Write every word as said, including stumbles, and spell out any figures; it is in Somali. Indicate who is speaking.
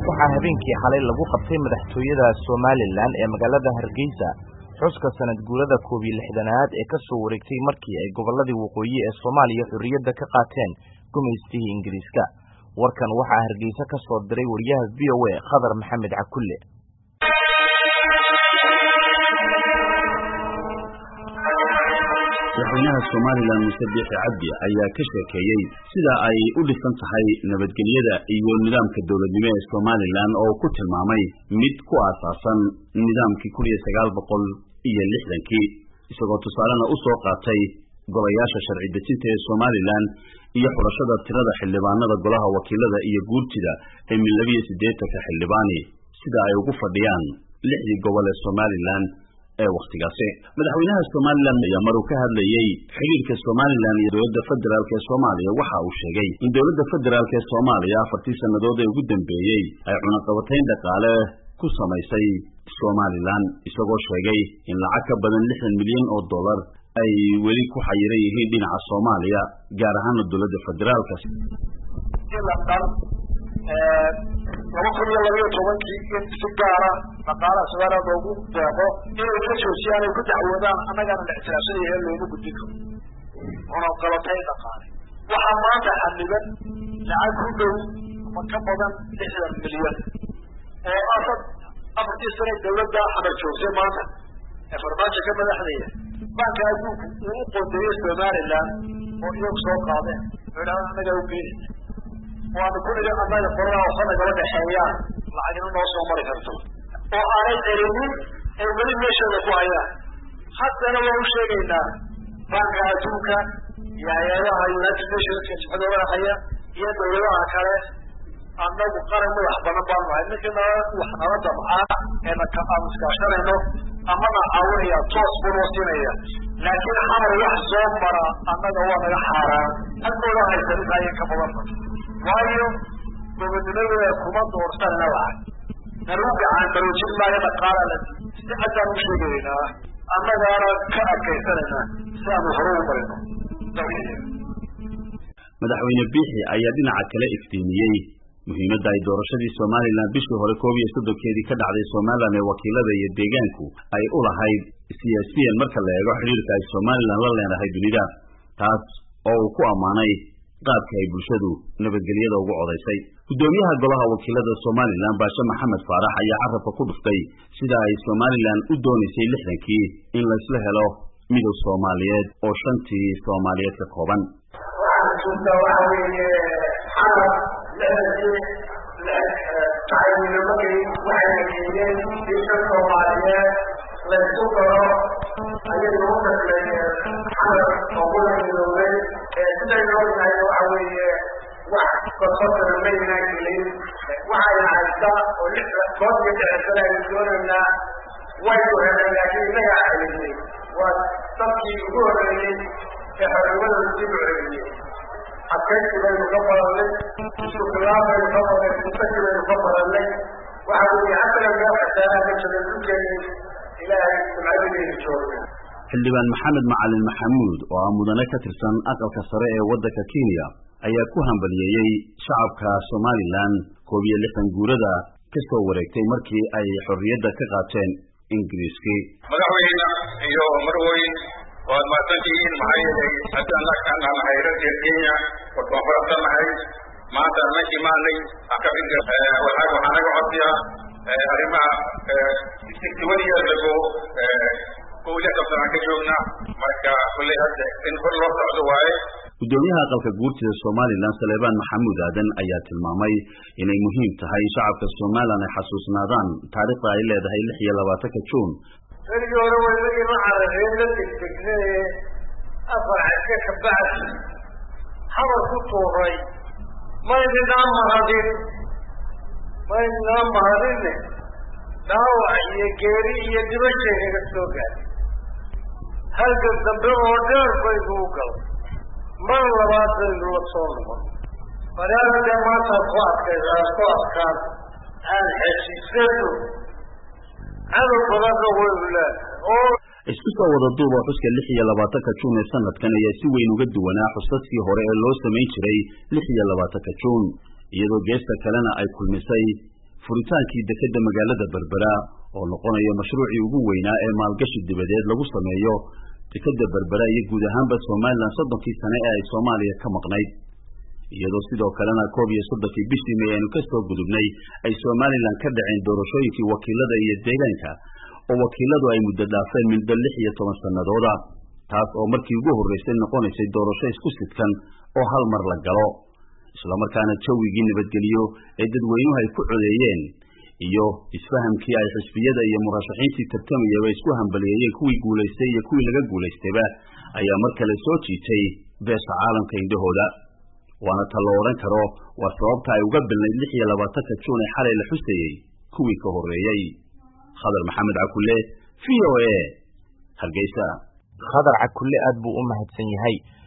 Speaker 1: waxaa habeenkii xalay lagu qabtay madaxtooyada Somaliland ee magaalada Hargeysa xuska sanad guurada koob iyo lixdanaad ee ka soo wareegtay markii ay goboladii waqooyi ee Soomaaliya xurriyadda ka qaateen gumaystigii Ingiriiska. warkan waxaa Hargeysa ka soo diray wariyaha V O A Khadar Maxamed Cakulle.
Speaker 2: madaxweynaha Somaliland Muuse Biixi Cabdi ayaa ka sheekeeyay sida ay u dhisan tahay nabadgelyada iyo nidaamka dawladnimo ee Somaliland oo ku tilmaamay mid ku aasaasan nidaamkii kun iyo sagaal boqol iyo lixdankii isagoo tusaalena u soo qaatay golayaasha sharci dejinta ee Somaliland iyo xulashada tirada xildhibaanada golaha wakiilada iyo guurtida ee min laba iyo siddeetan xildhibaani sida ay ugu fadhiyaan lixdii gobol ee Somaliland ee waqtigaasi. madaxweynaha Somaliland ayaa mar uu ka hadlayay xiriirka Somaliland iyo dowladda federaalka ee Soomaaliya waxa uu sheegay in dowladda federaalka ee Soomaaliya afartii sanadood ee ugu dambeeyay ay cunaqabatayn dhaqaale ku samaysay Somaliland isagoo sheegay in lacag ka badan lixdan milyan oo dollar ay weli ku xayiran yihiin dhinaca Soomaaliya gaar ahaan dowladda federaalka.
Speaker 3: laba kun iyo laba iyo tobankii in si gaara dhaqaalaha Soomaaliya loogu deeqo inay ka joojiyaan ay ku dacwoodaan annagana la ictiraafsanayahay loogu gudbin karo cunaqabatay dhaqaale. waxaa maanta xaniban lacag ku dhow ama ka badan lixdan milyan oo asad afartii sane dowladda xamar joogtay maanta ee farmaajo ka madaxdeeya banka adduunku uu u qoondeeyey Somaliland oo iyagu soo qaadeen meelaha annaga u geeyay waana kulliga annaga qoraa oo sanadaba dhexeeyaan lacagina noo soo mari karto oo aanay celinin ay weli meeshooda ku hayaan. haddana waa u sheegaynaa banka adduunka iyo hay-adaha United Nationska jibcadooda haya iyo dowladaha kale annagu qaran madax badan baan nahay ninkana wax nala damcaa ee na aan iskaashanayno amana caawinaya toos buu noo siinaya laakiin xamar wax soo mara annaga waa naga xaaraan halkooda haysan intaayeen ka badan waayo gobonimada kuma doorsanna lacag naluu gacan baroojin maayo dhaqaala la si caddaan u sheegaynaa annagaana ka adkaysanayna si aanu hore u marino.
Speaker 2: madaxweyne Biixi ayaa dhinaca kale iftiimiyey muhiimadda ay doorashadii Somaliland bishii hore koob iyo soddonkeedii ka dhacday Somaliland ee wakiilada iyo deegaanku ay u lahayd siyaasiyan marka la eego xiriirka ay Somaliland la leedahay dunida taas oo uu ku ammaanay qaabka ay bulshadu nabadgelyada ugu codaysay. gudoomiyaha golaha wakiilada Somaliland Baashe Maxamed Faarax ayaa carabka ku dhuftay sida ay Somaliland u doonaysay lixdankii in la isla helo midowga Soomaaliyeed oo shantii Soomaaliyeed ka kooban. xildhibaan Maxamed Macalin Maxamuud oo ah mudane ka tirsan aqalka sare ee waddanka Kenya ayaa ku hambalyeeyay shacabka Somaliland koob iyo lixdan guurada ka soo wareegtay markii ay xorriyadda ka qaateen Ingiriiska.
Speaker 4: madaxweyne iyo marweyn oo maadsantiin maxay yahay haddaan la kana hayradda Kenya oo koonfurta maanta la imaanay akabinka waxaa waxaa naga codsiya arrimaha isticmaaliya lagu kooda qabsan ka joogna marka kulli hadda in hor loo socdo waaye.
Speaker 2: gudoomiyaha aqalka guurtida Somaliland Saleebaan Maxamuud Aadan ayaa tilmaamay inay muhiim tahay shacabka Somaliland ay xasuusnaadaan taariikhda ay leedahay lix iyo labaatanka Juun.
Speaker 3: erigi hore way la iman carabeen la degdegnay afar caska ka bacdi xawar ku tuuray maydina maradin maydina maradin dhaawac iyo geeri iyo dibasha kaga soo gaaray halka dambe oo dheer bay ugu galay mar labaad bay la soo noqon maryaada maanta ku adkaysaa ku adkaan aan heshiisado cadow badan oo weyn oo
Speaker 2: isku soo wada duuba xuska lix iyo labaatanka Juun ee sanadkan ayaa si weyn uga duwanaa xusaskii hore ee loo sameyn jiray lix iyo labaatanka Juun iyadoo geesta kalena ay kulmisay furitaankii dekedda magaalada Berbera oo noqonaya mashruucii ugu weynaa ee maalgashi dibadeed lagu sameeyo dekedda Berbera iyo guud ahaanba Soomaaliland soddonkii sano ee ay Soomaaliya ka maqnayd iyadoo sidoo kalena koob iyo soddonkii bishii May aynu ka soo gudubnay ay Soomaaliland ka dhaceen doorashooyinkii wakiilada iyo deegaanka oo wakiiladu ay muddo dhaafeen muddo lix iyo toban sanadooda taas oo markii ugu horeysay noqonaysay doorasho isku sidkan oo hal mar la galo isla markaana jawigii nabadgeliyo ee dadweynuhu ay ku codeeyeen iyo isfahamkii ay xisbiyada iyo murashaxiintii tartamayaba isku hambaliyeeyeen kuwii guulaystay iyo kuwii laga guulaystayba ayaa mar kale soo jiitay beesha caalamka indhahooda waana ta la odhan karo waa sababta ay uga bilnayd lix iyo labaatanka juun ee xalay la xusayey kuwii ka horreeyey khadar maxamed cakulle v o a hargeysa
Speaker 1: khadar cakulle aad buu u mahadsan yahay